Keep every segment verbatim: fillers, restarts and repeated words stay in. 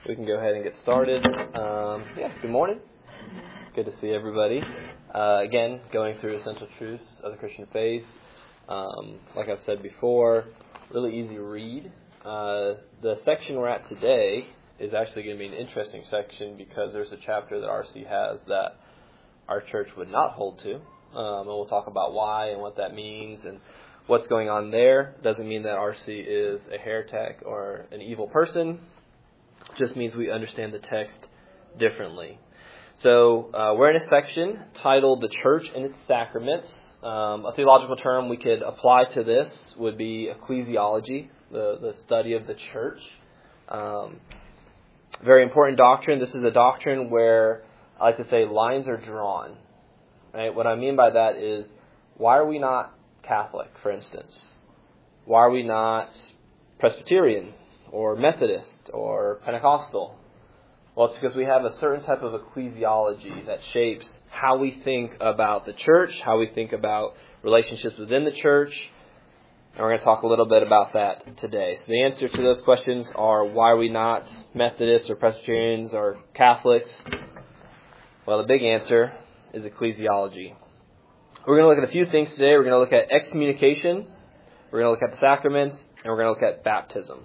We can go ahead and get started. Um, yeah, good morning. Good to see everybody. Uh, again, going through Essential Truths of the Christian Faith. Um, like I've said before, really easy read. Uh, the section we're at today is actually going to be an interesting section because there's a chapter that R C has that our church would not hold to. Um, and we'll talk about why and what that means and what's going on there. Doesn't mean that R C is a heretic or an evil person. Just means we understand the text differently. So uh, we're in a section titled The Church and Its Sacraments. Um, a theological term we could apply to this would be ecclesiology, the, the study of the church. Um, very important doctrine. This is a doctrine where I like to say lines are drawn. Right? What I mean by that is, why are we not Catholic, for instance? Why are we not Presbyterian or Methodist or Pentecostal? Well, it's because we have a certain type of ecclesiology that shapes how we think about the church, how we think about relationships within the church, and we're going to talk a little bit about that today. So the answer to those questions are, why are we not Methodists or Presbyterians or Catholics? Well, the big answer is ecclesiology. We're going to look at a few things today. We're going to look at excommunication, we're going to look at the sacraments, and we're going to look at baptism.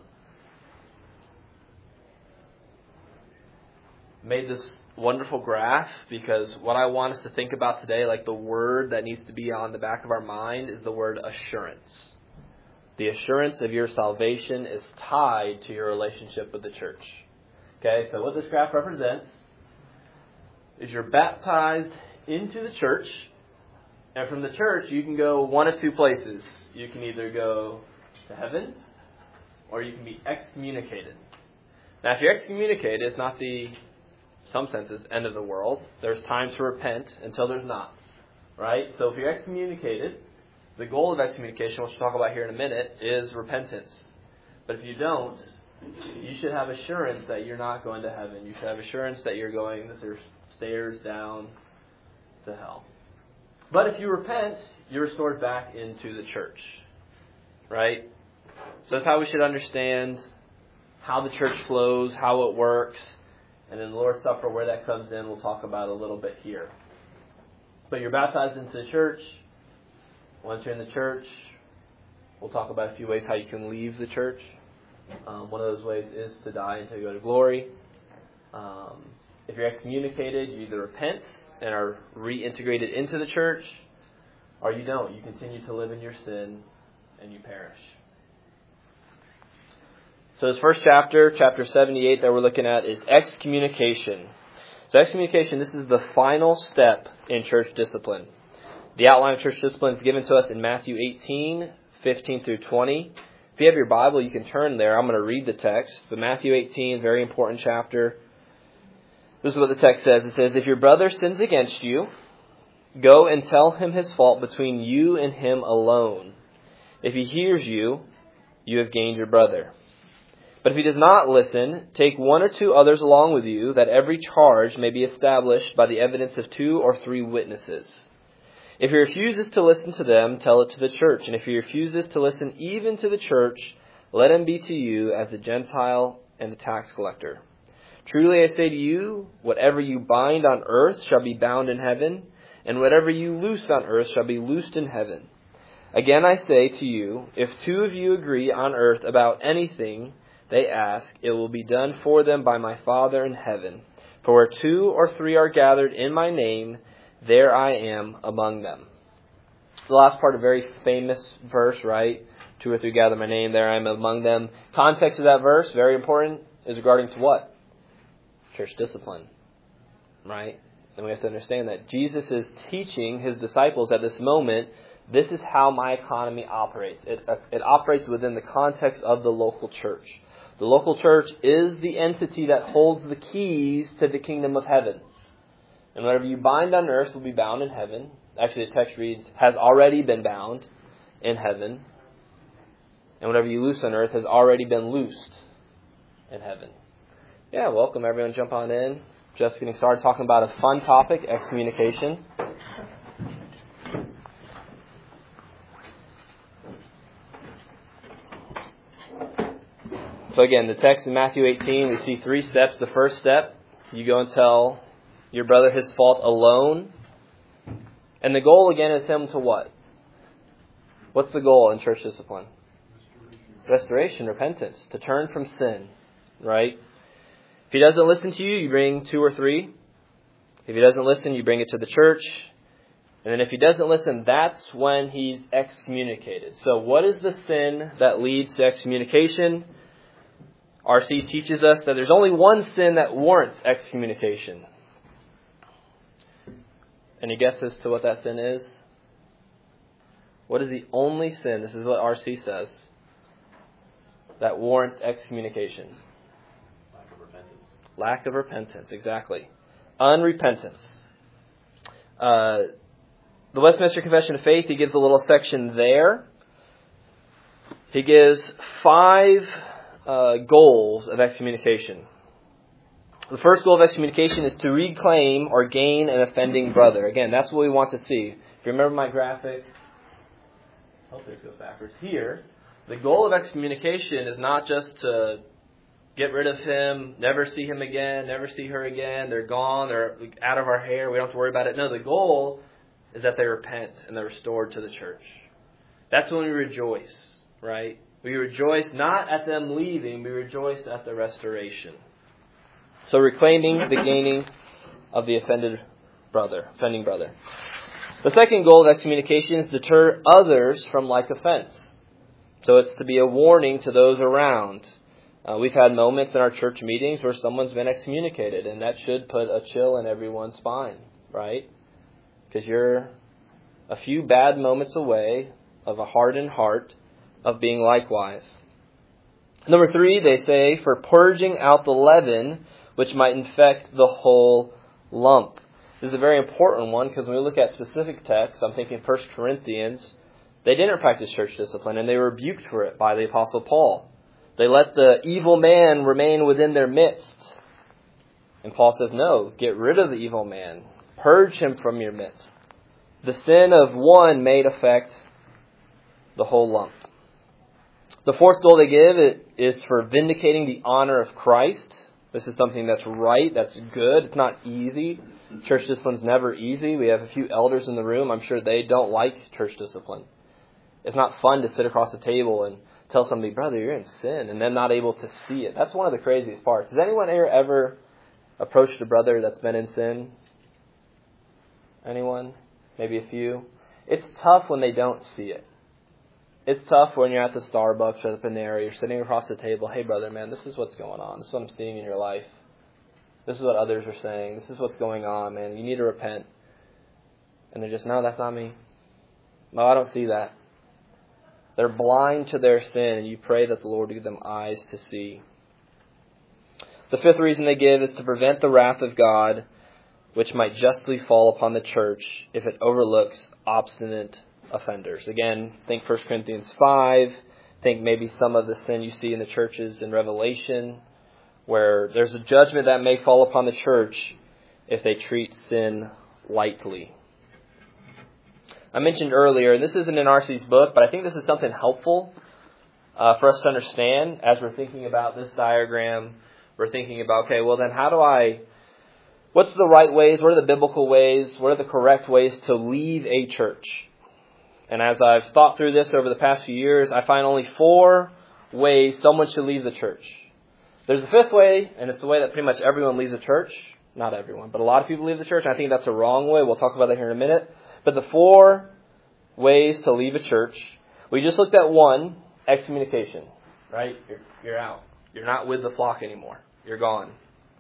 Made this wonderful graph because what I want us to think about today, like the word that needs to be on the back of our mind, is the word assurance. The assurance of your salvation is tied to your relationship with the church. Okay, so what this graph represents is you're baptized into the church, and from the church you can go one of two places. You can either go to heaven or you can be excommunicated. Now, if you're excommunicated, it's not the some senses, end of the world. There's time to repent until there's not. Right? So if you're excommunicated, the goal of excommunication, which we'll talk about here in a minute, is repentance. But if you don't, you should have assurance that you're not going to heaven. You should have assurance that you're going the stairs down to hell. But if you repent, you're restored back into the church. Right? So that's how we should understand how the church flows, how it works. And then the Lord's Supper, where that comes in, we'll talk about a little bit here. But you're baptized into the church. Once you're in the church, we'll talk about a few ways how you can leave the church. Um, one of those ways is to die until you go to glory. Um, if you're excommunicated, you either repent and are reintegrated into the church, or you don't. You continue to live in your sin and you perish. So this first chapter, chapter seventy-eight that we're looking at, is excommunication. So excommunication, this is the final step in church discipline. The outline of church discipline is given to us in Matthew eighteen, fifteen through twenty. If you have your Bible, you can turn there. I'm going to read the text. But Matthew eighteen, very important chapter. This is what the text says. It says, "If your brother sins against you, go and tell him his fault between you and him alone. If he hears you, you have gained your brother. But if he does not listen, take one or two others along with you, that every charge may be established by the evidence of two or three witnesses. If he refuses to listen to them, tell it to the church. And if he refuses to listen even to the church, let him be to you as the Gentile and the tax collector. Truly I say to you, whatever you bind on earth shall be bound in heaven, and whatever you loose on earth shall be loosed in heaven. Again I say to you, if two of you agree on earth about anything they ask, it will be done for them by my Father in heaven. For where two or three are gathered in my name, there I am among them." The last part, a very famous verse, right? Two or three gather in my name, there I am among them. Context of that verse, very important, is regarding to what? Church discipline, right? And we have to understand that Jesus is teaching his disciples at this moment, this is how my economy operates. It, it operates within the context of the local church. The local church is the entity that holds the keys to the kingdom of heaven. And whatever you bind on earth will be bound in heaven. Actually, the text reads, has already been bound in heaven. And whatever you loose on earth has already been loosed in heaven. Yeah, welcome everyone. Jump on in. Just getting started talking about a fun topic, excommunication. So again, the text in Matthew eighteen, we see three steps. The first step, you go and tell your brother his fault alone. And the goal again is him to what? What's the goal in church discipline? Restoration, repentance, to turn from sin, right? If he doesn't listen to you, you bring two or three. If he doesn't listen, you bring it to the church. And then if he doesn't listen, that's when he's excommunicated. So what is the sin that leads to excommunication? R C teaches us that there's only one sin that warrants excommunication. Any guesses to what that sin is? What is the only sin, this is what R C says, that warrants excommunication? Lack of repentance. Lack of repentance, exactly. Unrepentance. Uh, the Westminster Confession of Faith, he gives a little section there. He gives five uh, goals of excommunication. The first goal of excommunication is to reclaim or gain an offending brother. Again, that's what we want to see. If you remember my graphic, I hope this goes backwards here. The goal of excommunication is not just to get rid of him, never see him again, never see her again. They're gone. They're out of our hair. We don't have to worry about it. No, the goal is that they repent and they're restored to the church. That's when we rejoice, right? We rejoice not at them leaving. We rejoice at the restoration. So reclaiming the gaining of the offended brother, offending brother. The second goal of excommunication is to deter others from like offense. So it's to be a warning to those around. Uh, we've had moments in our church meetings where someone's been excommunicated, and that should put a chill in everyone's spine, right? Because you're a few bad moments away of a hardened heart of being likewise. Number three, they say, for purging out the leaven which might infect the whole lump. This is a very important one because when we look at specific texts, I'm thinking First Corinthians, they didn't practice church discipline and they were rebuked for it by the Apostle Paul. They let the evil man remain within their midst. And Paul says, no, get rid of the evil man. Purge him from your midst. The sin of one may affect the whole lump. The fourth goal they give is for vindicating the honor of Christ. This is something that's right, that's good. It's not easy. Church discipline's never easy. We have a few elders in the room. I'm sure they don't like church discipline. It's not fun to sit across the table and tell somebody, brother, you're in sin, and them not able to see it. That's one of the craziest parts. Has anyone here ever approached a brother that's been in sin? Anyone? Maybe a few? It's tough when they don't see it. It's tough when you're at the Starbucks or the Panera, you're sitting across the table, hey brother, man, this is what's going on. This is what I'm seeing in your life. This is what others are saying. This is what's going on, man. You need to repent. And they're just, no, that's not me. No, I don't see that. They're blind to their sin, and you pray that the Lord give them eyes to see. The fifth reason they give is to prevent the wrath of God, which might justly fall upon the church if it overlooks obstinate offenders. Again, think First Corinthians five. Think maybe some of the sin you see in the churches in Revelation, where there's a judgment that may fall upon the church if they treat sin lightly. I mentioned earlier, and this isn't in R C's book, but I think this is something helpful uh, for us to understand as we're thinking about this diagram. We're thinking about, okay, well then how do I, what's the right ways? What are the biblical ways? What are the correct ways to leave a church? And as I've thought through this over the past few years, I find only four ways someone should leave the church. There's a fifth way, and it's the way that pretty much everyone leaves the church. Not everyone, but a lot of people leave the church. I think that's a wrong way. We'll talk about that here in a minute. But the four ways to leave a church, we just looked at one, excommunication, right? You're, you're out. You're not with the flock anymore. You're gone.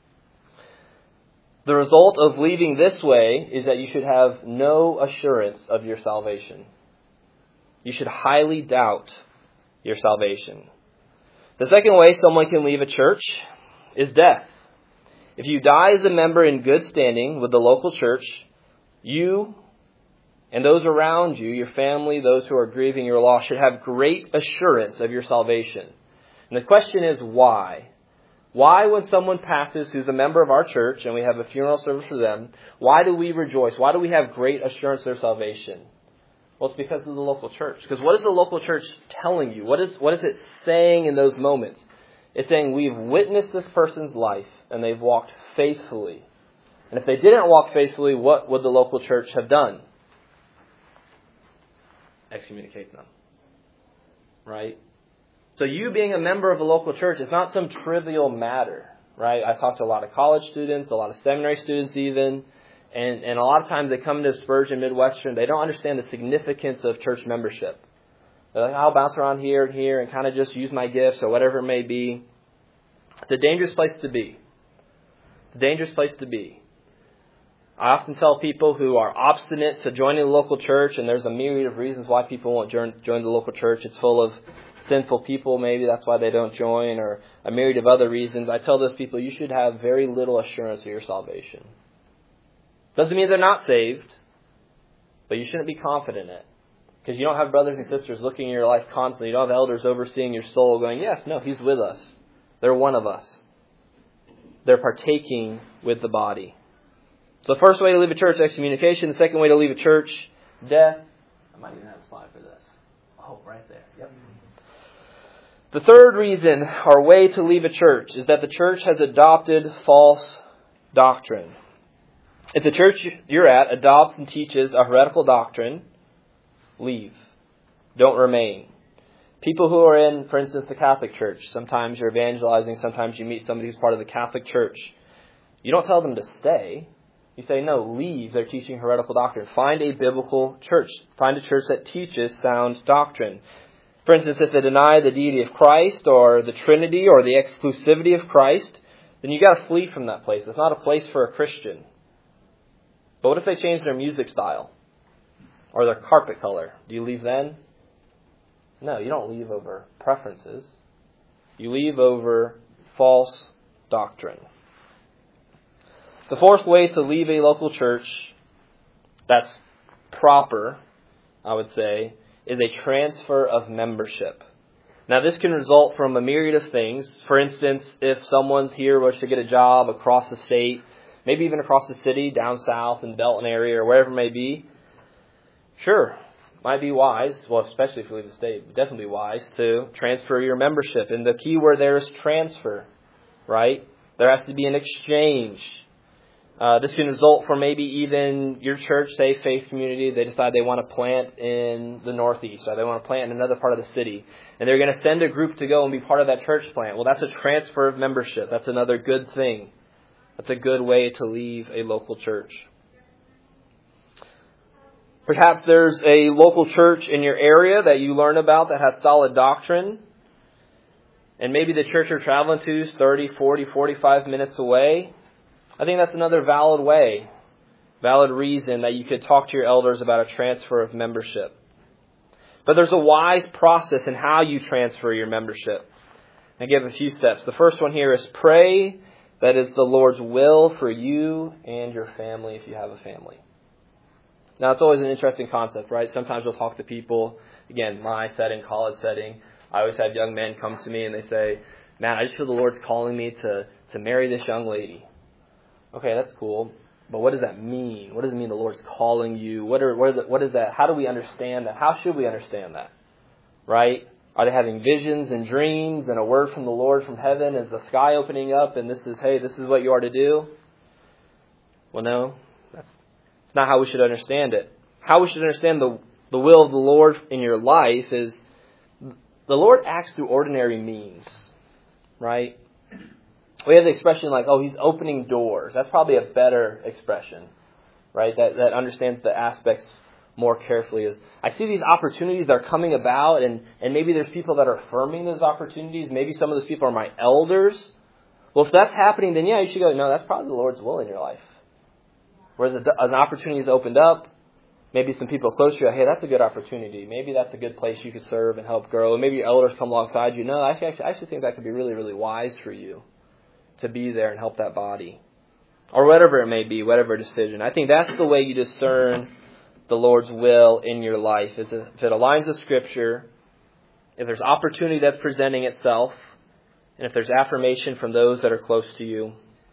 The result of leaving this way is that you should have no assurance of your salvation. You should highly doubt your salvation. The second way someone can leave a church is death. If you die as a member in good standing with the local church, you and those around you, your family, those who are grieving your loss, should have great assurance of your salvation. And the question is why? Why, when someone passes who's a member of our church and we have a funeral service for them, why do we rejoice? Why do we have great assurance of their salvation? Well, it's because of the local church. Because what is the local church telling you? What is what is it saying in those moments? It's saying we've witnessed this person's life and they've walked faithfully. And if they didn't walk faithfully, what would the local church have done? Excommunicate them. Right? So you being a member of a local church is not some trivial matter. Right? I've talked to a lot of college students, a lot of seminary students even. And, and a lot of times they come into Spurgeon Midwestern, they don't understand the significance of church membership. They're like, I'll bounce around here and here and kind of just use my gifts or whatever it may be. It's a dangerous place to be. It's a dangerous place to be. I often tell people who are obstinate to joining the local church, and there's a myriad of reasons why people won't join, join the local church. It's full of sinful people, maybe that's why they don't join, or a myriad of other reasons. I tell those people you should have very little assurance of your salvation. Doesn't mean they're not saved, but you shouldn't be confident in it. Because you don't have brothers and sisters looking in your life constantly. You don't have elders overseeing your soul going, yes, no, he's with us. They're one of us. They're partaking with the body. So the first way to leave a church, excommunication. The second way to leave a church, death. I might even have a slide for this. Oh, right there. Yep. The third reason or way to leave a church is that the church has adopted false doctrine. If the church you're at adopts and teaches a heretical doctrine, leave. Don't remain. People who are in, for instance, the Catholic Church, sometimes you're evangelizing, sometimes you meet somebody who's part of the Catholic Church. You don't tell them to stay. You say, no, leave. They're teaching heretical doctrine. Find a biblical church. Find a church that teaches sound doctrine. For instance, if they deny the deity of Christ or the Trinity or the exclusivity of Christ, then you got to flee from that place. It's not a place for a Christian. But what if they change their music style or their carpet color? Do you leave then? No, you don't leave over preferences. You leave over false doctrine. The fourth way to leave a local church that's proper, I would say, is a transfer of membership. Now, this can result from a myriad of things. For instance, if someone's here was to get a job across the state, maybe even across the city, down south in the Belton area or wherever it may be, sure, might be wise, well, especially if you leave the state, definitely wise to transfer your membership. And the key word there is transfer, right? There has to be an exchange. Uh, this can result from maybe even your church, say Faith Community, they decide they want to plant in the Northeast, or they want to plant in another part of the city. And they're going to send a group to go and be part of that church plant. Well, that's a transfer of membership. That's another good thing. That's a good way to leave a local church. Perhaps there's a local church in your area that you learn about that has solid doctrine. And maybe the church you're traveling to is thirty, forty, forty-five minutes away. I think that's another valid way, valid reason that you could talk to your elders about a transfer of membership. But there's a wise process in how you transfer your membership. I give a few steps. The first one here is pray that is the Lord's will for you and your family if you have a family. Now, it's always an interesting concept, right? Sometimes you'll talk to people, again, my setting, college setting. I always have young men come to me and they say, man, I just feel the Lord's calling me to, to marry this young lady. Okay, that's cool. But what does that mean? What does it mean the Lord's calling you? What are what is, it, what is that? How do we understand that? How should we understand that? Right? Are they having visions and dreams and a word from the Lord from heaven? Is the sky opening up and this is, hey, this is what you are to do? Well, no. That's, that's not how we should understand it. How we should understand the, the will of the Lord in your life is the Lord acts through ordinary means. Right? We have the expression like, oh, he's opening doors. That's probably a better expression, right? That that understands the aspects more carefully. Is I see these opportunities that are coming about, and, and maybe there's people that are affirming those opportunities. Maybe some of those people are my elders. Well, if that's happening, then yeah, you should go, no, that's probably the Lord's will in your life. Whereas an opportunity is opened up, maybe some people close to you, hey, that's a good opportunity. Maybe that's a good place you could serve and help grow. And maybe your elders come alongside you. No, I actually, I actually think that could be really, really wise for you to be there and help that body. Or whatever it may be, whatever decision. I think that's the way you discern the Lord's will in your life. Is if it aligns with Scripture, if there's opportunity that's presenting itself, and if there's affirmation from those that are close to you,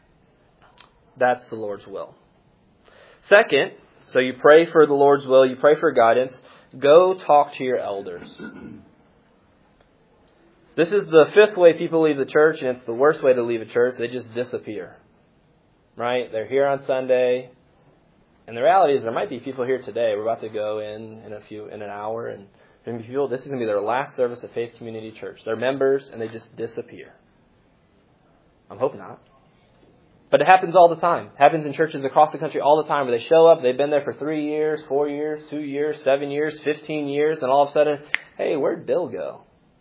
that's the Lord's will. Second, so you pray for the Lord's will, you pray for guidance, go talk to your elders. This is the fifth way people leave the church, and it's the worst way to leave a church. They just disappear. Right? They're here on Sunday. And the reality is there might be people here today. We're about to go in in a few in an hour, and there's going to be people, this is going to be their last service at Faith Community Church. They're members, and they just disappear. I'm hoping not. But it happens all the time. It happens in churches across the country all the time where they show up, they've been there for three years, four years, two years, seven years, fifteen years, and all of a sudden, hey, where'd Bill go?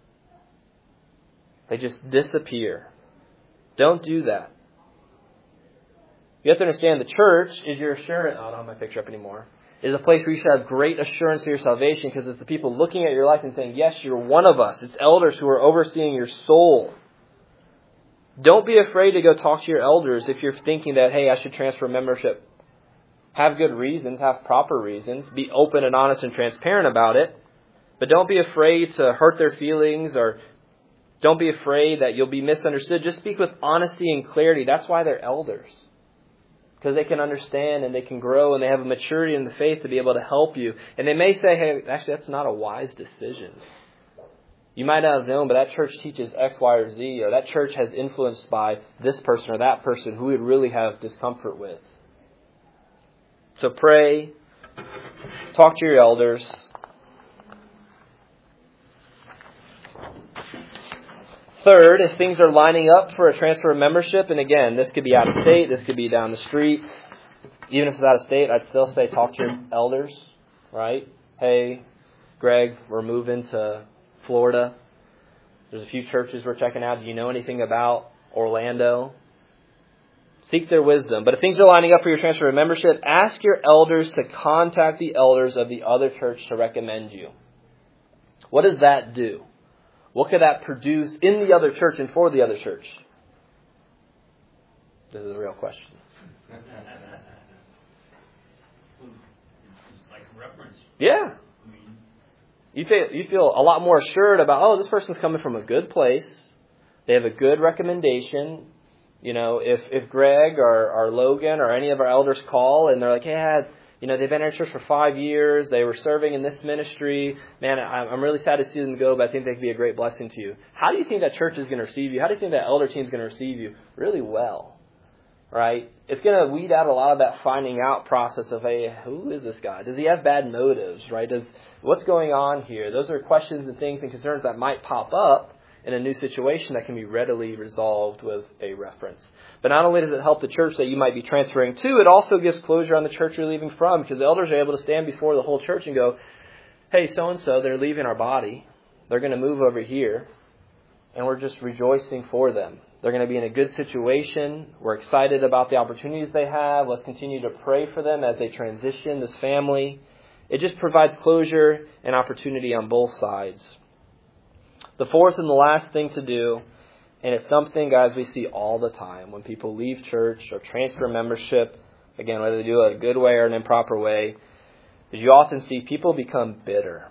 They just disappear. Don't do that. You have to understand the church is your assurance. Oh, I don't have my picture up anymore. It is a place where you should have great assurance of your salvation because it's the people looking at your life and saying, yes, you're one of us. It's elders who are overseeing your soul. Don't be afraid to go talk to your elders if you're thinking that, hey, I should transfer membership. Have good reasons, have proper reasons. Be open and honest and transparent about it. But don't be afraid to hurt their feelings or don't be afraid that you'll be misunderstood. Just speak with honesty and clarity. That's why they're elders. Because they can understand and they can grow and they have a maturity in the faith to be able to help you. And they may say, hey, actually, that's not a wise decision. You might not have known, but that church teaches X, Y, or Z, or that church has influenced by this person or that person who would really have discomfort with. So pray, talk to your elders. Third, if things are lining up for a transfer of membership, and again, this could be out of state, this could be down the street. Even if it's out of state, I'd still say talk to your elders, right? Hey, Greg, we're moving to Florida. There's a few churches we're checking out. Do you know anything about Orlando? Seek their wisdom. But if things are lining up for your transfer of membership, ask your elders to contact the elders of the other church to recommend you. What does that do? What could that produce in the other church and for the other church? This is a real question. It's like reference. Yeah. You feel, you feel a lot more assured about, oh, this person's coming from a good place. They have a good recommendation. You know, if, if Greg or, or Logan or any of our elders call and they're like, hey, you know, they've been in our church for five years. They were serving in this ministry. Man, I'm really sad to see them go, but I think they could be a great blessing to you. How do you think that church is going to receive you? How do you think that elder team is going to receive you? Really well, right? It's going to weed out a lot of that finding out process of, hey, who is this guy? Does he have bad motives, right? Does what's going on here? Those are questions and things and concerns that might pop up in a new situation that can be readily resolved with a reference. But not only does it help the church that you might be transferring to, it also gives closure on the church you're leaving from, because the elders are able to stand before the whole church and go, hey, so-and-so, they're leaving our body. They're going to move over here, and we're just rejoicing for them. They're going to be in a good situation. We're excited about the opportunities they have. Let's continue to pray for them as they transition this family. It just provides closure and opportunity on both sides. The fourth and the last thing to do, and it's something, guys, we see all the time when people leave church or transfer membership, again, whether they do it a good way or an improper way, is you often see people become bitter.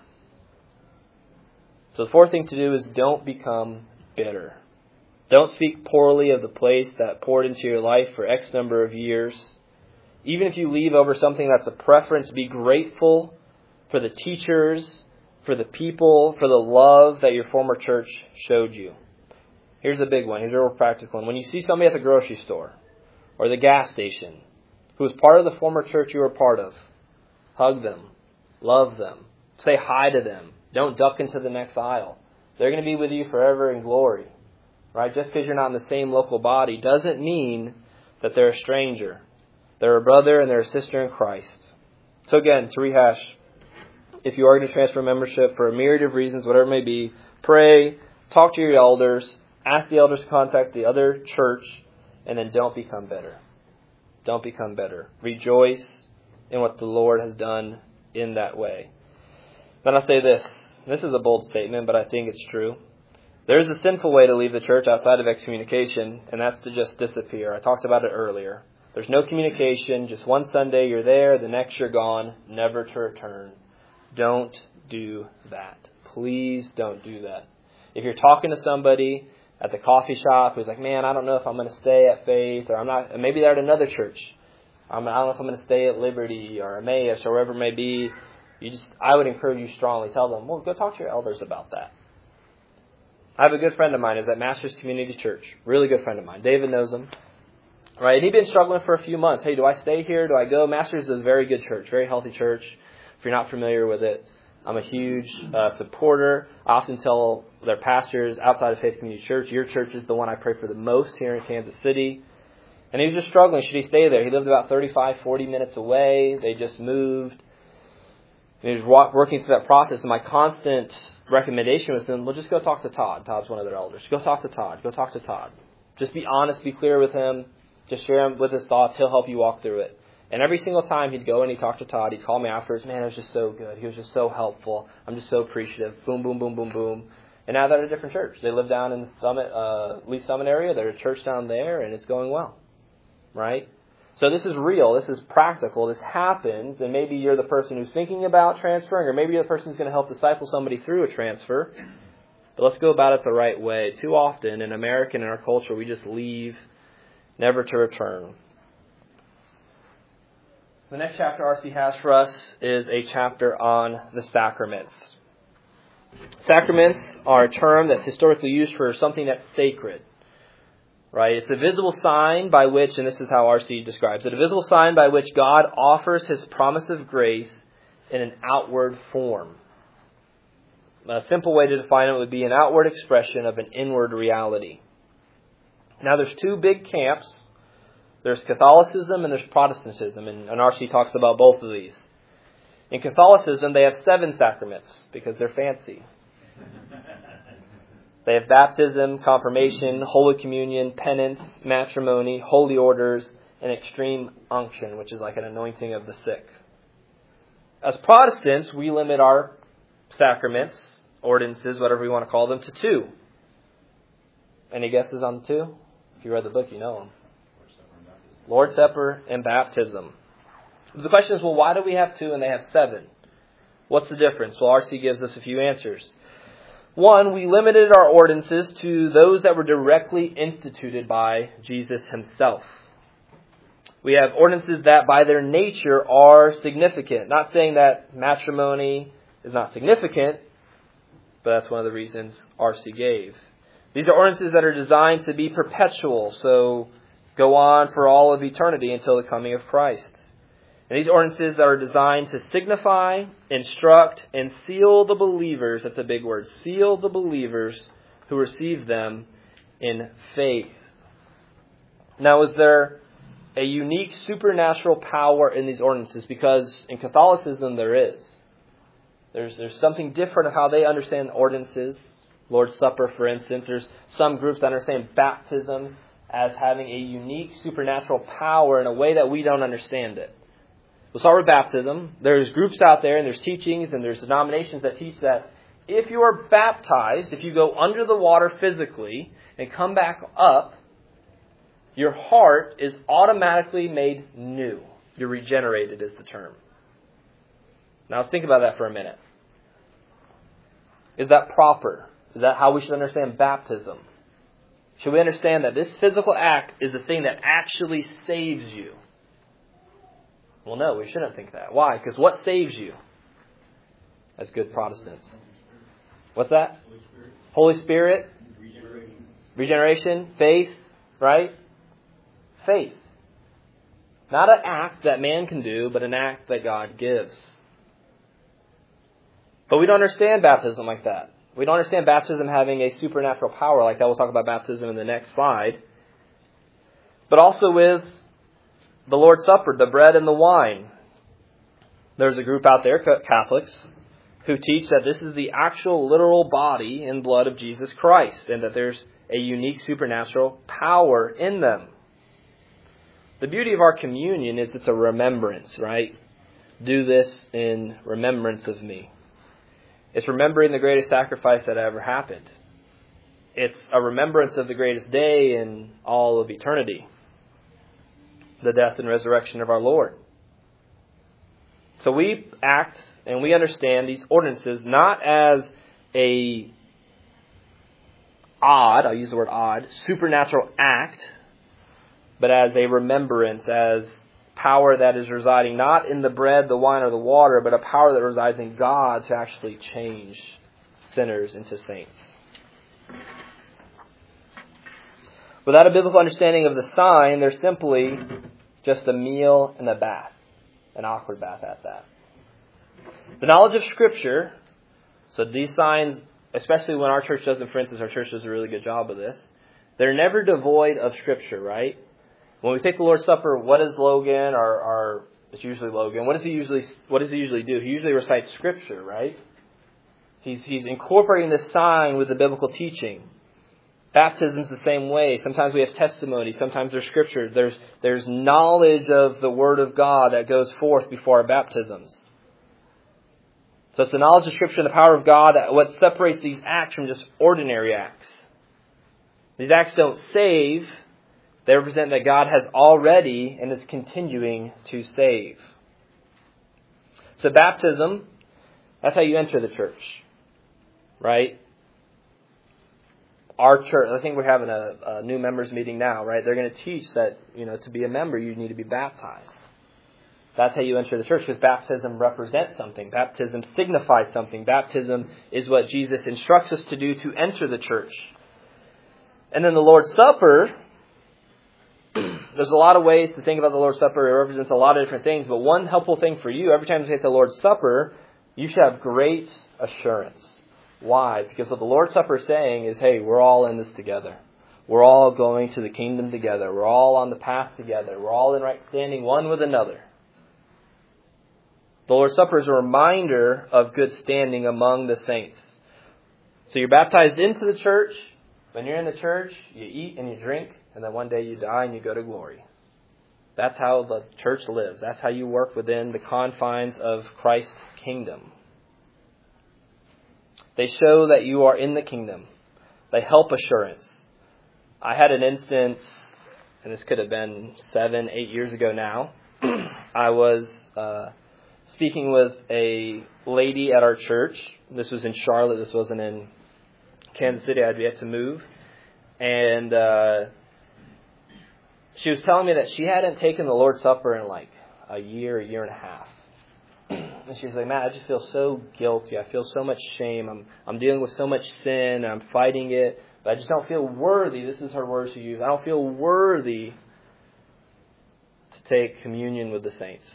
So the fourth thing to do is don't become bitter. Don't speak poorly of the place that poured into your life for X number of years. Even if you leave over something that's a preference, be grateful for the teachers, for the people, for the love that your former church showed you. Here's a big one. Here's a real practical one. When you see somebody at the grocery store or the gas station who was part of the former church you were part of, hug them, love them, say hi to them. Don't duck into the next aisle. They're going to be with you forever in glory. Right? Just because you're not in the same local body doesn't mean that they're a stranger. They're a brother and they're a sister in Christ. So again, to rehash, if you are going to transfer membership for a myriad of reasons, whatever it may be, pray, talk to your elders, ask the elders to contact the other church, and then don't become bitter. Don't become bitter. Rejoice in what the Lord has done in that way. Then I'll say this. This is a bold statement, but I think it's true. There is a sinful way to leave the church outside of excommunication, and that's to just disappear. I talked about it earlier. There's no communication. Just one Sunday you're there, the next you're gone, never to return. Don't do that. Please don't do that. If you're talking to somebody at the coffee shop who's like, man, I don't know if I'm going to stay at Faith, or I'm not, maybe they're at another church. I'm, I don't know if I'm going to stay at Liberty or Emmaus or wherever it may be. You just, I would encourage you strongly. Tell them, well, go talk to your elders about that. I have a good friend of mine who's at Masters Community Church. Really good friend of mine. David knows him. Right? And he'd been struggling for a few months. Hey, do I stay here? Do I go? Masters is a very good church, very healthy church. If you're not familiar with it, I'm a huge uh, supporter. I often tell their pastors outside of Faith Community Church, your church is the one I pray for the most here in Kansas City. And he was just struggling. Should he stay there? He lived about thirty-five, forty minutes away. They just moved. And he was walk, working through that process. And my constant recommendation was then, well, just go talk to Todd. Todd's one of their elders. Go talk to Todd. Go talk to Todd. Just be honest. Be clear with him. Just share him with his thoughts. He'll help you walk through it. And every single time he'd go and he'd talk to Todd, he'd call me afterwards. Man, it was just so good. He was just so helpful. I'm just so appreciative. Boom, boom, boom, boom, boom. And now they're at a different church. They live down in the Summit, uh, Lee Summit area. They're at a church down there, and it's going well. Right? So this is real. This is practical. This happens. And maybe you're the person who's thinking about transferring, or maybe you're the person who's going to help disciple somebody through a transfer. But let's go about it the right way. Too often in America and in our culture, we just leave, never to return. The next chapter R C has for us is a chapter on the sacraments. Sacraments are a term that's historically used for something that's sacred. Right? It's a visible sign by which, and this is how R C describes it, a visible sign by which God offers His promise of grace in an outward form. A simple way to define it would be an outward expression of an inward reality. Now there's two big camps. There's Catholicism and there's Protestantism, and, and R C talks about both of these. In Catholicism, they have seven sacraments because they're fancy. They have baptism, confirmation, Holy Communion, penance, matrimony, holy orders, and extreme unction, which is like an anointing of the sick. As Protestants, we limit our sacraments, ordinances, whatever we want to call them, to two. Any guesses on the two? If you read the book, you know them. Lord's Supper and baptism. The question is, well, why do we have two and they have seven? What's the difference? Well, R C gives us a few answers. One, we limited our ordinances to those that were directly instituted by Jesus Himself. We have ordinances that by their nature are significant. Not saying that matrimony is not significant, but that's one of the reasons R C gave. These are ordinances that are designed to be perpetual, so go on for all of eternity until the coming of Christ. And these ordinances are designed to signify, instruct, and seal the believers, that's a big word, seal the believers who receive them in faith. Now, is there a unique supernatural power in these ordinances? Because in Catholicism there is. There's, there's something different of how they understand ordinances. Lord's Supper, for instance. There's some groups that understand baptism as having a unique supernatural power in a way that we don't understand it. We'll start with baptism. There's groups out there and there's teachings and there's denominations that teach that if you are baptized, if you go under the water physically and come back up, your heart is automatically made new. You're regenerated is the term. Now let's think about that for a minute. Is that proper? Is that how we should understand baptism? Should we understand that this physical act is the thing that actually saves you? Well, no, we shouldn't think that. Why? Because what saves you? As good Protestants. What's that? Holy Spirit. Holy Spirit. Regeneration. Regeneration. Faith. Right? Faith. Not an act that man can do, but an act that God gives. But we don't understand baptism like that. We don't understand baptism having a supernatural power like that. We'll talk about baptism in the next slide. But also with the Lord's Supper, the bread and the wine. There's a group out there, Catholics, who teach that this is the actual literal body and blood of Jesus Christ and that there's a unique supernatural power in them. The beauty of our communion is it's a remembrance, right? Do this in remembrance of me. It's remembering the greatest sacrifice that ever happened. It's a remembrance of the greatest day in all of eternity. The death and resurrection of our Lord. So we act and we understand these ordinances not as a odd, I'll use the word odd, supernatural act, but as a remembrance, as power that is residing not in the bread, the wine, or the water, but a power that resides in God to actually change sinners into saints. Without a biblical understanding of the sign, they're simply just a meal and a bath. An awkward bath at that. The knowledge of Scripture, so these signs, especially when our church does them, for instance, our church does a really good job of this, they're never devoid of Scripture, right? When we take the Lord's Supper, what does Logan, our, our it's usually Logan, what does he usually what does he usually do? He usually recites Scripture, right? He's he's incorporating this sign with the biblical teaching. Baptism's the same way. Sometimes we have testimony. Sometimes there's Scripture. There's there's knowledge of the Word of God that goes forth before our baptisms. So it's the knowledge of Scripture and the power of God that what separates these acts from just ordinary acts. These acts don't save. They represent that God has already and is continuing to save. So baptism, that's how you enter the church, right? Our church, I think we're having a, a new members meeting now, right? They're going to teach that, you know, to be a member, you need to be baptized. That's how you enter the church, because baptism represents something. Baptism signifies something. Baptism is what Jesus instructs us to do to enter the church. And then the Lord's Supper, there's a lot of ways to think about the Lord's Supper. It represents a lot of different things. But one helpful thing for you, every time you take the Lord's Supper, you should have great assurance. Why? Because what the Lord's Supper is saying is, hey, we're all in this together. We're all going to the kingdom together. We're all on the path together. We're all in right standing one with another. The Lord's Supper is a reminder of good standing among the saints. So you're baptized into the church. When you're in the church, you eat and you drink, and then one day you die and you go to glory. That's how the church lives. That's how you work within the confines of Christ's kingdom. They show that you are in the kingdom. They help assurance. I had an instance, and this could have been seven, eight years ago now. I was uh, speaking with a lady at our church. This was in Charlotte. This wasn't in Kansas City. I had yet to move. And uh, she was telling me that she hadn't taken the Lord's Supper in like a year, a year and a half. And she was like, Matt, I just feel so guilty. I feel so much shame. I'm I'm dealing with so much sin. I'm fighting it. But I just don't feel worthy. This is her words she used. I don't feel worthy to take communion with the saints.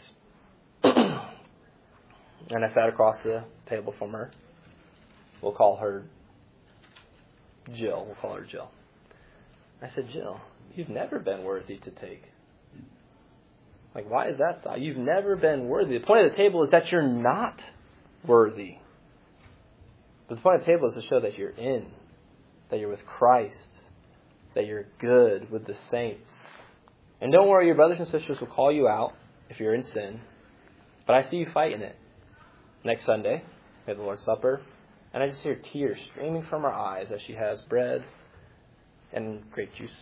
And I sat across the table from her. We'll call her Jill. We'll call her Jill. I said, Jill, you've never been worthy to take. Like, why is that so? You've never been worthy. The point of the table is that you're not worthy. But the point of the table is to show that you're in, that you're with Christ, that you're good with the saints. And don't worry, your brothers and sisters will call you out if you're in sin. But I see you fighting it. Next Sunday, we have the Lord's Supper, and I just hear tears streaming from her eyes as she has bread and grape juice.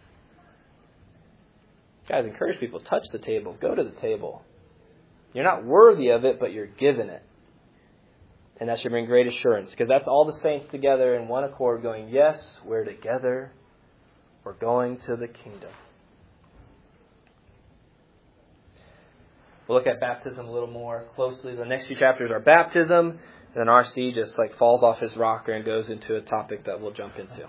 Guys, encourage people. Touch the table. Go to the table. You're not worthy of it, but you're given it. And that should bring great assurance, because that's all the saints together in one accord going, yes, we're together. We're going to the kingdom. We'll look at baptism a little more closely. The next few chapters are baptism, and then R C just like falls off his rocker and goes into a topic that we'll jump into.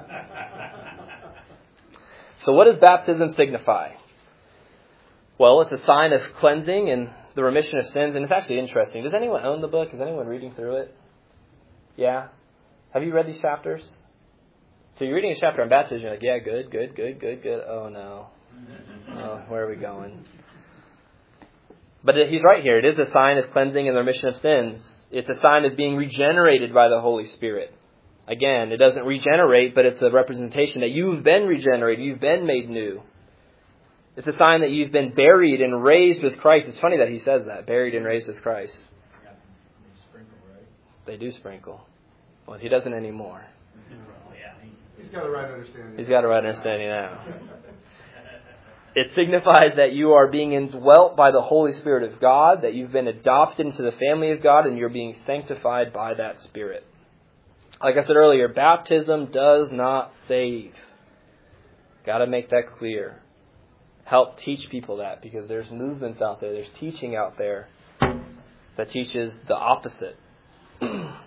So what does baptism signify? Well, it's a sign of cleansing and the remission of sins. And it's actually interesting. Does anyone own the book? Is anyone reading through it? Yeah? Have you read these chapters? So you're reading a chapter on baptism. You're like, yeah, good, good, good, good, good. Oh, no. Oh, where are we going? But he's right here. It is a sign of cleansing and the remission of sins. It's a sign of being regenerated by the Holy Spirit. Again, it doesn't regenerate, but it's a representation that you've been regenerated. You've been made new. It's a sign that you've been buried and raised with Christ. It's funny that he says that, buried and raised with Christ. Yeah, they sprinkle, right? They do sprinkle. Well, he doesn't anymore. Oh, yeah. He's got a right understanding. He's got a right understanding now. It signifies that you are being indwelt by the Holy Spirit of God, that you've been adopted into the family of God, and you're being sanctified by that Spirit. Like I said earlier, baptism does not save. Got to make that clear. Help teach people that, because there's movements out there, there's teaching out there that teaches the opposite. It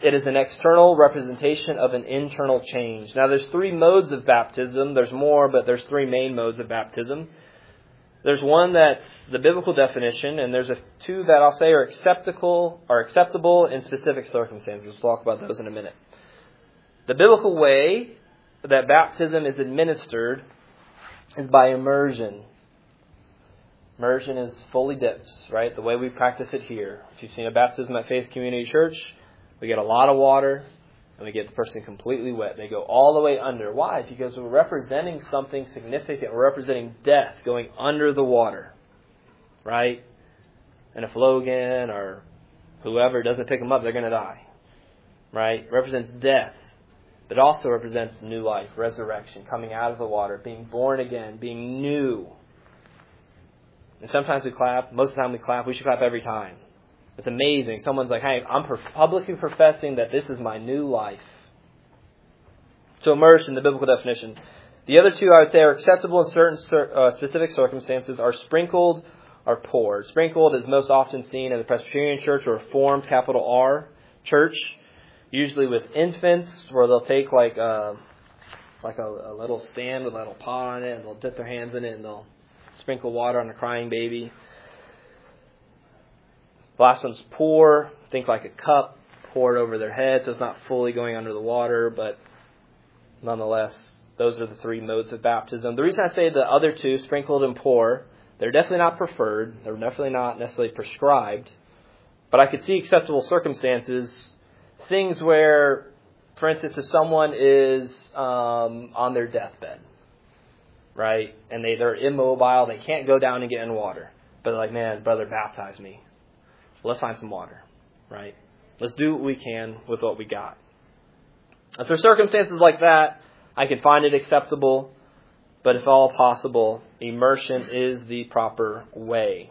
it is an external representation of an internal change. Now, there's three modes of baptism. There's more, but there's three main modes of baptism. There's one that's the biblical definition, and there's a two that I'll say are acceptable, are acceptable in specific circumstances. We'll talk about those in a minute. The biblical way that baptism is administered is by immersion. Immersion is fully dipped, right? The way we practice it here. If you've seen a baptism at Faith Community Church, we get a lot of water, and we get the person completely wet. They go all the way under. Why? Because we're representing something significant. We're representing death going under the water, right? And if Logan or whoever doesn't pick them up, they're going to die, right? It represents death, but it also represents new life, resurrection, coming out of the water, being born again, being new. And sometimes we clap. Most of the time we clap. We should clap every time. It's amazing. Someone's like, hey, I'm publicly professing that this is my new life. So immersed in the biblical definition. The other two I would say are acceptable in certain uh, specific circumstances, are sprinkled or poured. Sprinkled is most often seen in the Presbyterian Church or Reformed, capital R, church, usually with infants, where they'll take like a, like a, a little stand with a little pot on it, and they'll dip their hands in it, and they'll sprinkle water on a crying baby. The last one's pour. Think like a cup poured over their head, so it's not fully going under the water, but nonetheless, those are the three modes of baptism. The reason I say the other two, sprinkled and pour, they're definitely not preferred. They're definitely not necessarily prescribed. But I could see acceptable circumstances, things where, for instance, if someone is um, on their deathbed, right, and they, they're immobile, they can't go down and get in water. But they're like, man, brother, baptize me. Let's find some water, right? Let's do what we can with what we got. If there's circumstances like that, I can find it acceptable. But if all possible, immersion is the proper way.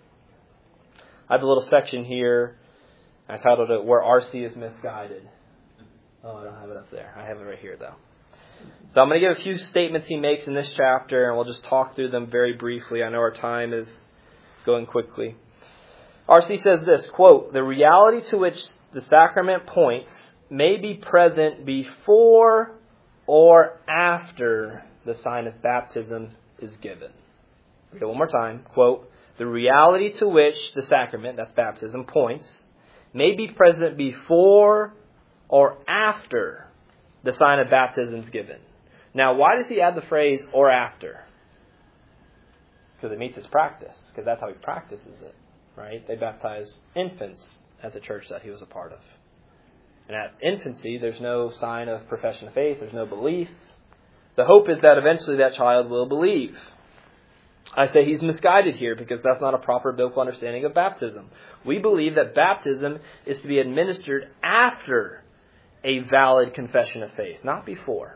I have a little section here. I titled it, Where R C is Misguided. Oh, I don't have it up there. I have it right here, though. So I'm going to give a few statements he makes in this chapter, and we'll just talk through them very briefly. I know our time is going quickly. R C says this, quote, the reality to which the sacrament points may be present before or after the sign of baptism is given. Read it one more time. Quote, the reality to which the sacrament, that's baptism, points may be present before or after the sign of baptism is given. Now, why does he add the phrase or after? Because it meets his practice, because that's how he practices it. Right? They baptized infants at the church that he was a part of. And at infancy, there's no sign of profession of faith. There's no belief. The hope is that eventually that child will believe. I say he's misguided here because that's not a proper biblical understanding of baptism. We believe that baptism is to be administered after a valid confession of faith, not before.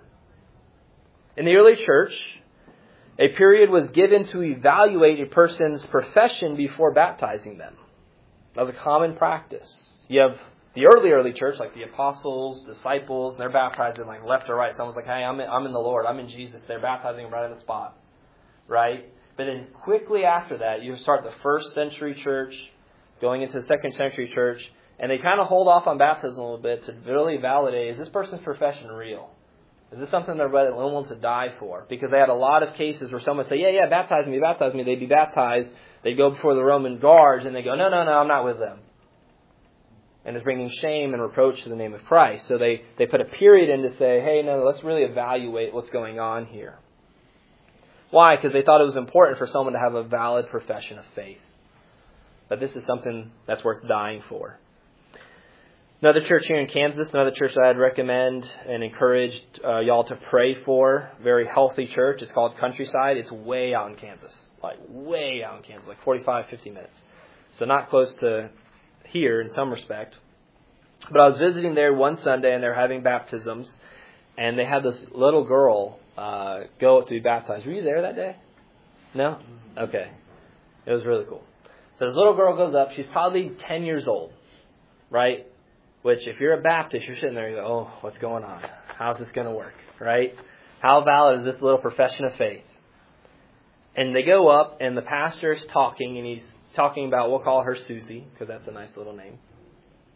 In the early church, a period was given to evaluate a person's profession before baptizing them. That was a common practice. You have the early, early church, like the apostles, disciples, and they're baptizing like left or right. Someone's like, hey, I'm in, I'm in the Lord. I'm in Jesus. They're baptizing them right on the spot. Right? But then quickly after that, you start the first century church, going into the second century church, and they kind of hold off on baptism a little bit to really validate, is this person's profession real? Is this something they're willing to die for? Because they had a lot of cases where someone would say, yeah, yeah, baptize me, baptize me. They'd be baptized. They'd go before the Roman guards, and they go, no, no, no, I'm not with them. And it's bringing shame and reproach to the name of Christ. So they, they put a period in to say, hey, no, let's really evaluate what's going on here. Why? Because they thought it was important for someone to have a valid profession of faith. But this is something that's worth dying for. Another church here in Kansas, another church that I'd recommend and encourage uh, y'all to pray for, very healthy church. It's called Countryside. It's way out in Kansas, like way out in Kansas, like forty-five, fifty minutes. So not close to here in some respect. But I was visiting there one Sunday, and they're having baptisms, and they had this little girl uh, go to be baptized. Were you there that day? No? Okay. It was really cool. So this little girl goes up. She's probably ten years old, right? Which, if you're a Baptist, you're sitting there and you go, oh, what's going on? How's this going to work, right? How valid is this little profession of faith? And they go up, and the pastor is talking, and he's talking about, we'll call her Susie, because that's a nice little name.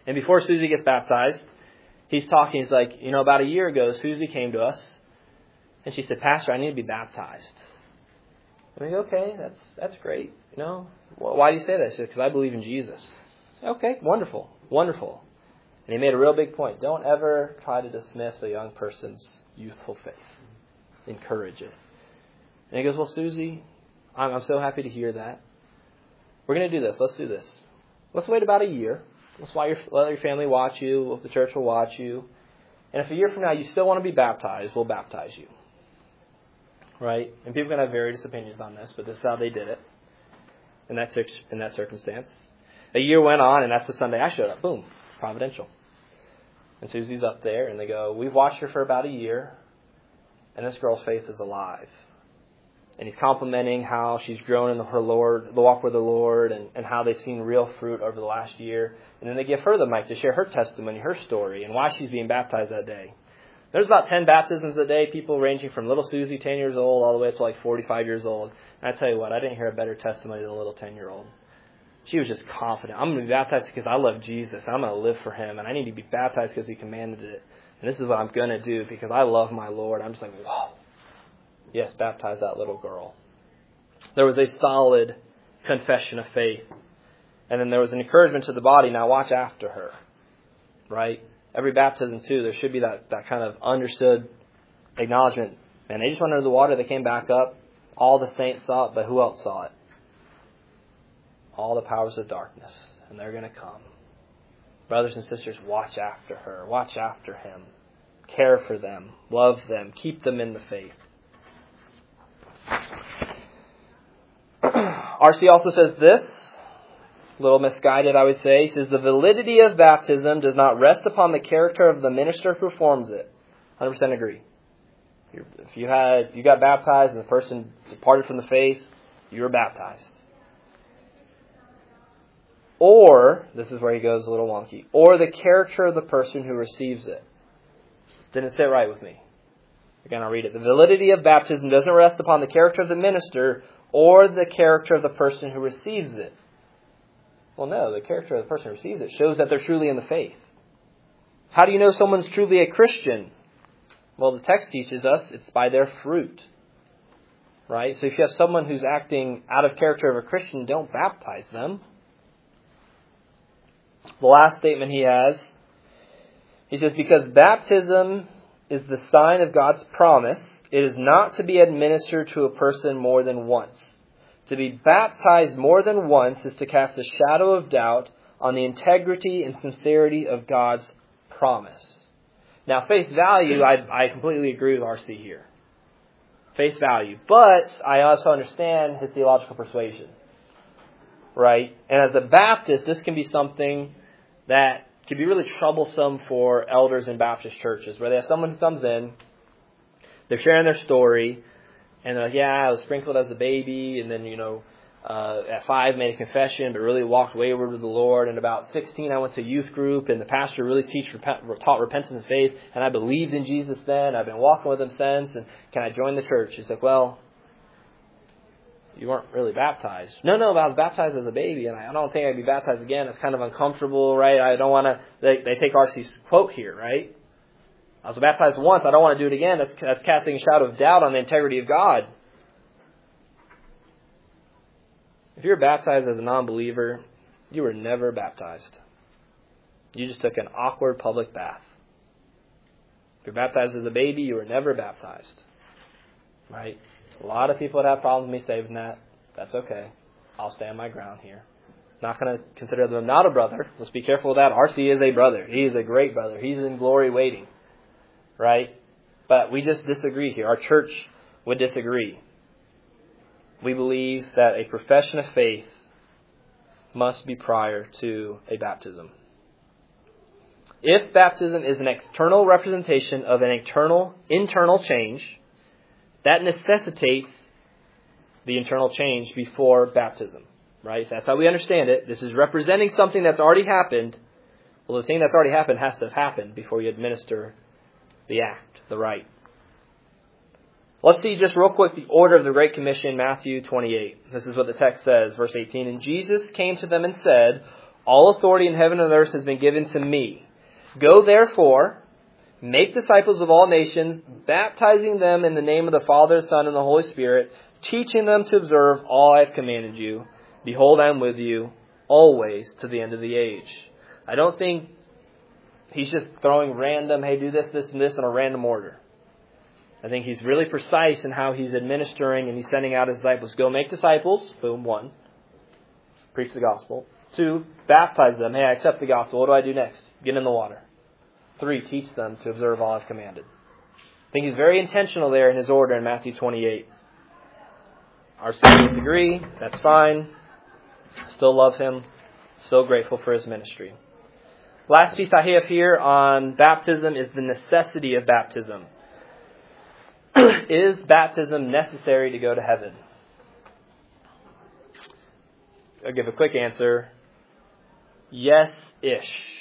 And before Susie gets baptized, he's talking. He's like, you know, about a year ago, Susie came to us, and she said, Pastor, I need to be baptized. And we go, okay, that's that's great. You know, well, why do you say that? She said, because I believe in Jesus. Okay, wonderful, wonderful. And he made a real big point. Don't ever try to dismiss a young person's youthful faith. Encourage it. And he goes, well, Susie, I'm, I'm so happy to hear that. We're going to do this. Let's do this. Let's wait about a year. Let's let your, let your family watch you. The church will watch you. And if a year from now you still want to be baptized, we'll baptize you. Right? And people are going to have various opinions on this, but this is how they did it in that, in that circumstance. A year went on, and that's the Sunday I showed up. Boom. Providential. And Susie's up there, and they go, we've watched her for about a year, and this girl's faith is alive. And he's complimenting how she's grown in her Lord, the walk with the Lord, and, and how they've seen real fruit over the last year. And then they give her the mic to share her testimony, her story, and why she's being baptized that day. There's about ten baptisms a day, people ranging from little Susie, ten years old, all the way up to like forty-five years old. And I tell you what, I didn't hear a better testimony than a little ten-year-old. She was just confident. I'm going to be baptized because I love Jesus. I'm going to live for Him, and I need to be baptized because He commanded it. And this is what I'm going to do because I love my Lord. I'm just like, whoa. Yes, baptize that little girl. There was a solid confession of faith. And then there was an encouragement to the body. Now watch after her. Right? Every baptism, too, there should be that, that kind of understood acknowledgement. And they just went under the water. They came back up. All the saints saw it, but who else saw it? All the powers of darkness. And they're going to come. Brothers and sisters, watch after her. Watch after him. Care for them. Love them. Keep them in the faith. R C also says this, a little misguided I would say. He says, the validity of baptism does not rest upon the character of the minister who performs it. one hundred percent agree. If you had you got baptized and the person departed from the faith, you were baptized. Or, this is where he goes a little wonky, or the character of the person who receives it. Didn't sit right with me. Again, I'll read it. The validity of baptism doesn't rest upon the character of the minister or the character of the person who receives it. Well, no, the character of the person who receives it shows that they're truly in the faith. How do you know someone's truly a Christian? Well, the text teaches us it's by their fruit. Right? So if you have someone who's acting out of character of a Christian, don't baptize them. The last statement he has, he says, because baptism is the sign of God's promise, it is not to be administered to a person more than once. To be baptized more than once is to cast a shadow of doubt on the integrity and sincerity of God's promise. Now, face value, I, I completely agree with R C here. Face value. But I also understand his theological persuasion. Right? And as a Baptist, this can be something that can be really troublesome for elders in Baptist churches, where they have someone who comes in, they're sharing their story, and they're like, yeah, I was sprinkled as a baby, and then, you know, uh, at five made a confession, but really walked wayward with the Lord, and about sixteen I went to youth group, and the pastor really teach, taught repentance and faith, and I believed in Jesus then, I've been walking with him since, and can I join the church? It's like, well, you weren't really baptized. No, no, but I was baptized as a baby, and I don't think I'd be baptized again. It's kind of uncomfortable, right? I don't want to, they, they take R C's quote here, right? I was baptized once, I don't want to do it again. That's, that's casting a shadow of doubt on the integrity of God. If you're baptized as a non-believer, you were never baptized. You just took an awkward public bath. If you're baptized as a baby, you were never baptized. Right? A lot of people would have problems with me saving that. That's okay. I'll stand my ground here. Not going to consider them not a brother. Let's be careful with that. R C is a brother. He is a great brother. He's in glory waiting. Right? But we just disagree here. Our church would disagree. We believe that a profession of faith must be prior to a baptism. If baptism is an external representation of an internal, internal change, that necessitates the internal change before baptism. Right? That's how we understand it. This is representing something that's already happened. Well, the thing that's already happened has to have happened before you administer the act, the rite. Let's see just real quick the order of the Great Commission, Matthew twenty-eight. This is what the text says, verse eighteen. And Jesus came to them and said, All authority in heaven and earth has been given to me. Go therefore, make disciples of all nations, baptizing them in the name of the Father, Son, and the Holy Spirit, teaching them to observe all I have commanded you. Behold, I am with you always to the end of the age. I don't think he's just throwing random, hey, do this, this, and this in a random order. I think he's really precise in how he's administering and he's sending out his disciples. Go make disciples. Boom, one. Preach the gospel. Two, baptize them. Hey, I accept the gospel. What do I do next? Get in the water. Three, teach them to observe all I've commanded. I think he's very intentional there in his order in Matthew twenty-eight. Our students disagree. That's fine. Still love him. Still grateful for his ministry. Last piece I have here on baptism is the necessity of baptism. Is baptism necessary to go to heaven? I'll give a quick answer. Yes-ish.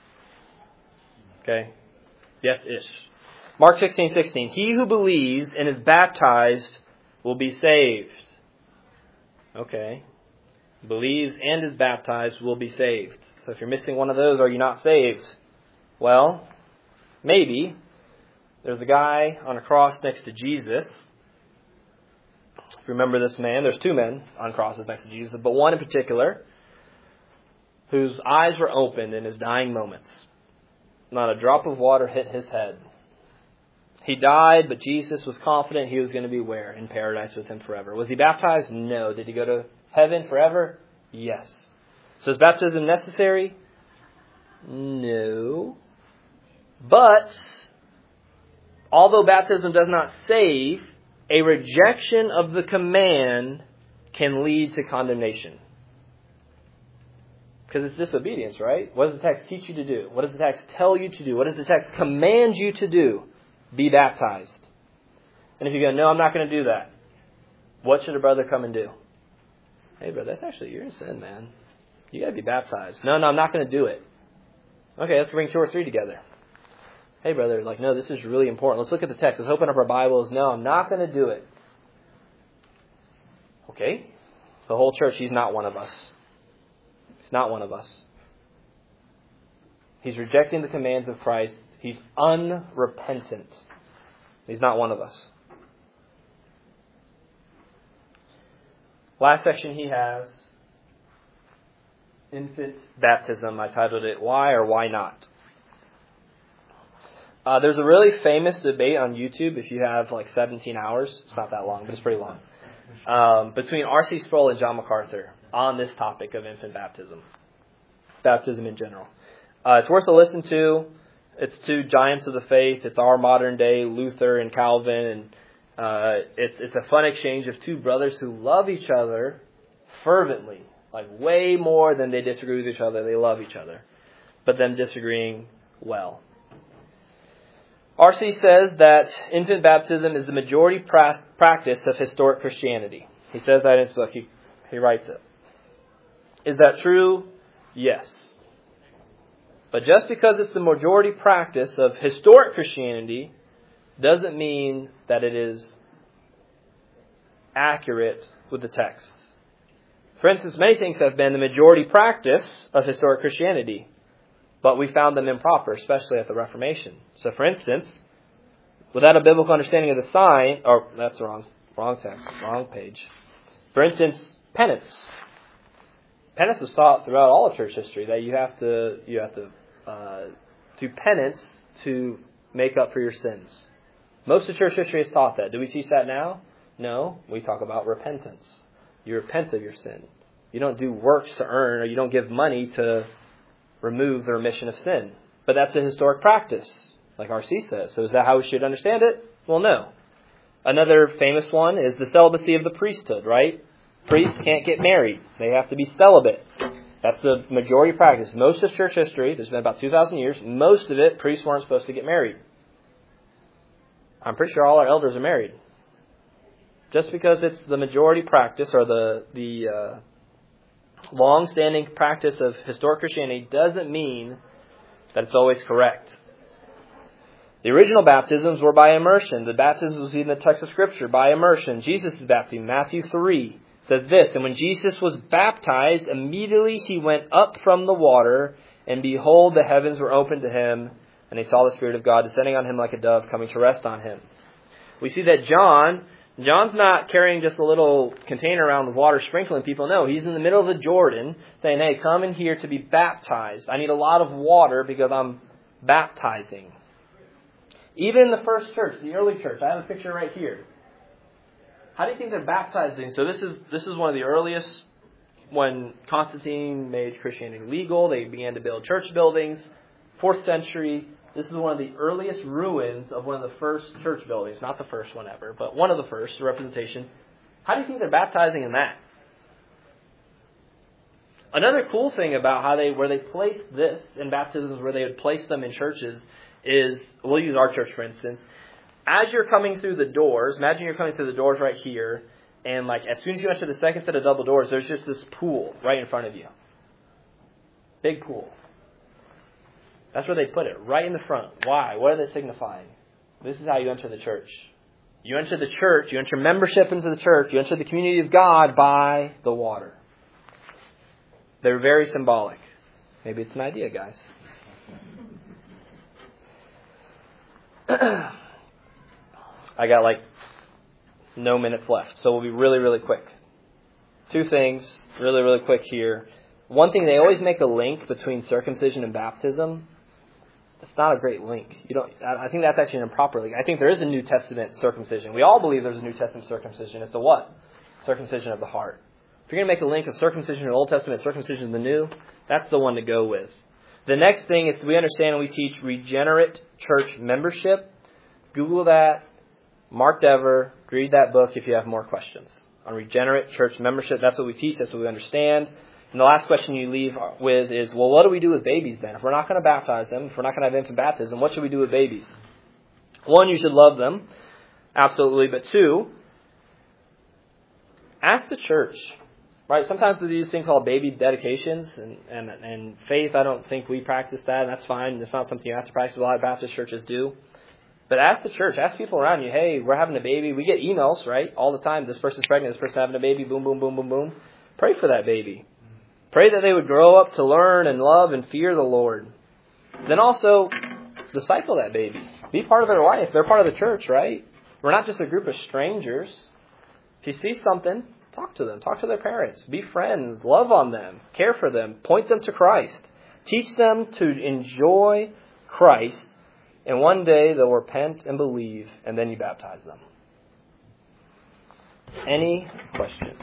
Okay? Yes-ish. Mark sixteen sixteen. He who believes and is baptized will be saved. Okay. Believes and is baptized will be saved. So if you're missing one of those, are you not saved? Well, maybe. There's a guy on a cross next to Jesus. If you remember this man, there's two men on crosses next to Jesus, but one in particular whose eyes were opened in his dying moments. Not a drop of water hit his head. He died, but Jesus was confident he was going to be where? In paradise with him forever. Was he baptized? No. Did he go to heaven forever? Yes. So is baptism necessary? No. But although baptism does not save, a rejection of the command can lead to condemnation. Because it's disobedience, right? What does the text teach you to do? What does the text tell you to do? What does the text command you to do? Be baptized. And if you go, no, I'm not going to do that. What should a brother come and do? Hey, brother, that's actually, you're in sin, man. You got to be baptized. No, no, I'm not going to do it. Okay, let's bring two or three together. Hey, brother, like, no, this is really important. Let's look at the text. Let's open up our Bibles. No, I'm not going to do it. Okay. The whole church, he's not one of us. He's not one of us. He's rejecting the commands of Christ. He's unrepentant. He's not one of us. Last section he has, infant baptism. I titled it, Why or Why Not? Uh, there's a really famous debate on YouTube, if you have like seventeen hours. It's not that long, but it's pretty long. Um, between R C Sproul and John MacArthur on this topic of infant baptism. Baptism in general. Uh, it's worth a listen to. It's two giants of the faith. It's our modern day Luther and Calvin. And uh, it's it's a fun exchange of two brothers who love each other fervently. Like way more than they disagree with each other. They love each other. But them disagreeing well. R C says that infant baptism is the majority pra- practice of historic Christianity. He says that in his book. He, he writes it. Is that true? Yes. But just because it's the majority practice of historic Christianity doesn't mean that it is accurate with the text. For instance, many things have been the majority practice of historic Christianity, but we found them improper, especially at the Reformation. So, for instance, without a biblical understanding of the sign, or that's the wrong, wrong text, wrong page. For instance, penance. Penance was taught throughout all of church history that you have to you have to uh, do penance to make up for your sins. Most of church history has taught that. Do we teach that now? No. We talk about repentance. You repent of your sin. You don't do works to earn, or you don't give money to remove the remission of sin. But that's a historic practice, like R C says. So is that how we should understand it? Well, no. Another famous one is the celibacy of the priesthood, right? Priests can't get married. They have to be celibate. That's the majority practice. Most of church history, there's been about two thousand years, most of it, priests weren't supposed to get married. I'm pretty sure all our elders are married. Just because it's the majority practice, or the, the uh, long-standing practice of historic Christianity, doesn't mean that it's always correct. The original baptisms were by immersion. The baptisms we see in the text of Scripture by immersion. Jesus' baptism, Matthew three. It says this, and when Jesus was baptized, immediately he went up from the water, and behold, the heavens were opened to him, and he saw the Spirit of God descending on him like a dove, coming to rest on him. We see that John, John's not carrying just a little container around with water sprinkling people. No, he's in the middle of the Jordan saying, hey, come in here to be baptized. I need a lot of water because I'm baptizing. Even in the first church, the early church, I have a picture right here. How do you think they're baptizing? So this is this is one of the earliest, when Constantine made Christianity legal, they began to build church buildings. Fourth century, this is one of the earliest ruins of one of the first church buildings. Not the first one ever, but one of the first, the representation. How do you think they're baptizing in that? Another cool thing about how they, where they placed this in baptisms, where they would place them in churches, is, we'll use our church for instance, as you're coming through the doors, imagine you're coming through the doors right here, and like as soon as you enter the second set of double doors, there's just this pool right in front of you. Big pool. That's where they put it, right in the front. Why? What are they signifying? This is how you enter the church. You enter the church, you enter membership into the church, you enter the community of God by the water. They're very symbolic. Maybe it's an idea, guys. I got like no minutes left, so we'll be really, really quick. Two things, really, really quick here. One thing, they always make a link between circumcision and baptism. It's not a great link. You don't. I think that's actually an improper link. I think there is a New Testament circumcision. We all believe there's a New Testament circumcision. It's a what? Circumcision of the heart. If you're going to make a link of circumcision in the Old Testament, circumcision in the New, that's the one to go with. The next thing is we understand and we teach regenerate church membership. Google that. Mark Dever, read that book if you have more questions on regenerate church membership. That's what we teach. That's what we understand. And the last question you leave with is, well, what do we do with babies then? If we're not going to baptize them, if we're not going to have infant baptism, what should we do with babies? One, you should love them. Absolutely. But two, ask the church. Right? Sometimes we do these things called baby dedications. And, and, and faith, I don't think we practice that. And that's fine. It's not something you have to practice. A lot of Baptist churches do. But ask the church, ask people around you, hey, we're having a baby. We get emails, right, all the time. This person's pregnant, this person's having a baby, boom, boom, boom, boom, boom. Pray for that baby. Pray that they would grow up to learn and love and fear the Lord. Then also, disciple that baby. Be part of their life. They're part of the church, right? We're not just a group of strangers. If you see something, talk to them. Talk to their parents. Be friends. Love on them. Care for them. Point them to Christ. Teach them to enjoy Christ. And one day they'll repent and believe, and then you baptize them. Any questions?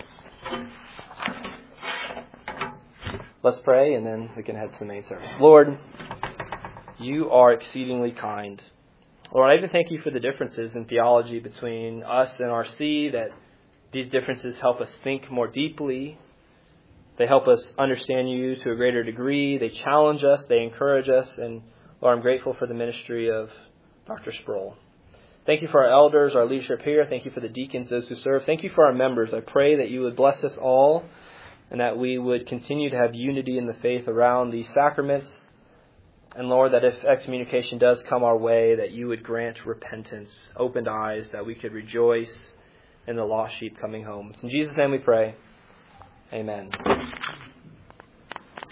Let's pray, and then we can head to the main service. Lord, you are exceedingly kind. Lord, I even thank you for the differences in theology between us and R C, that these differences help us think more deeply. They help us understand you to a greater degree. They challenge us. They encourage us. And Lord, I'm grateful for the ministry of Doctor Sproul. Thank you for our elders, our leadership here. Thank you for the deacons, those who serve. Thank you for our members. I pray that you would bless us all and that we would continue to have unity in the faith around these sacraments. And Lord, that if excommunication does come our way, that you would grant repentance, opened eyes, that we could rejoice in the lost sheep coming home. It's in Jesus' name we pray. Amen.